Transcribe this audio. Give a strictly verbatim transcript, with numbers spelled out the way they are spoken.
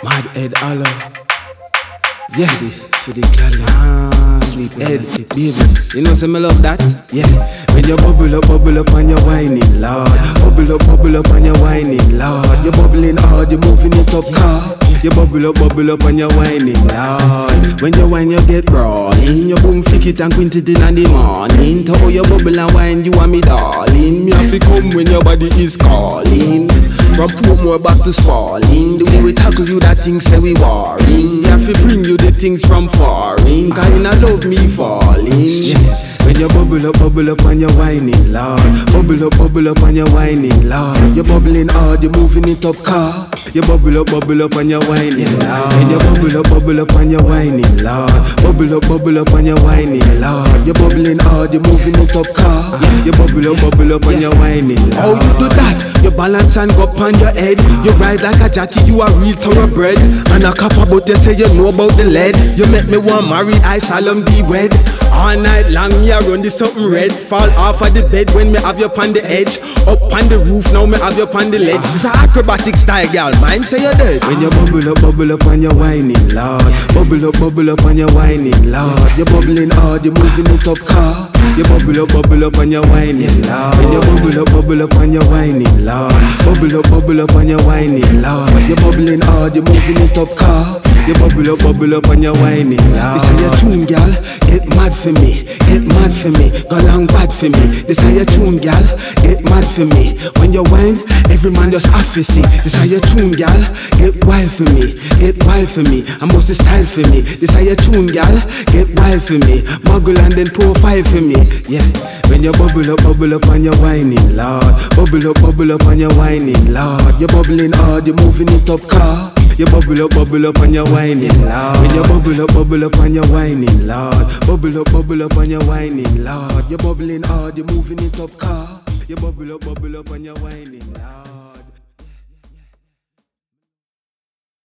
Mad head hollow. Yeah, the, for the gal, sleep head, baby. You know, say me love that. Yeah, when you bubble up, bubble up and you're whining, Lord. Bubble up, bubble up and you're whining, Lord. You're bubbling hard, you're moving it up, car. You bubble up, bubble up and you're whining, Lord. When you whine, you get brawling. You boom, flick it and quint it in the morning. To how you bubble and whine, you are me darling. Me have to come when your body is calling. From Portmore back to Spalding. The way we tackle you, that thing say we warring. Me have to bring you the things from foreign. Kinda love me falling. Yeah. When you bubble up, bubble up and you're whining, Lord. Bubble up, bubble up and you're whining, Lord. You're bubbling hard, you're moving it up, car. You bubble up, bubble up and you're whining, Lord. When you bubble up, bubble up and you're whining, Lord. Bubble up, bubble up and you're whining, Lord. You're bubbling hard, you're moving it up, car. You bubble up, bubble up and you're whining, Lord. How you do that? You balance and go up on your head. You ride like a jockey, you are real thoroughbred. And a copper, but you say you know about the lead. You make me want marry, I solemn be wed. All night long, me a run this something red. Fall off of the bed when me have you on the edge. Up on the roof, now me have you on the ledge. It's a acrobatic style, girl, mine say you're dead. When you bubble up, bubble up and you're whining, Lord. Bubble up, bubble up and you're whining, Lord. You're bubbling hard, you're moving it up, car. You bubble up, bubble up and you're whining, Lord. When you bubble up, bubble up and you're whining, Lord. Bubble up, bubble up and you're whining, Lord. You're bubbling hard, you're moving it up, car. You bubble up, bubble up and you're whining, Lord. This is your tune, girl. Get mad for me, get mad for me. Go long bad for me. This is your tune, girl. Get mad for me. When you whine, every man just have to see. This is your tune, girl. Get wild for me, get wild for me. I must style for me. This is your tune, girl. Get wild for me. Muggle and then pour five for me. Yeah. When you bubble up, bubble up and you're whining, Lord. Bubble up, bubble up and you're whining, Lord. You're bubbling hard, you're moving it up, car. You bubble up, bubble up and you're whining, Lord. When you bubble up, bubble up and you're whining, Lord. Bubble up, bubble up and you're whining, Lord. You're bubbling hard, you're moving it up, car. You bubble up, bubble up and you're whining, Lord.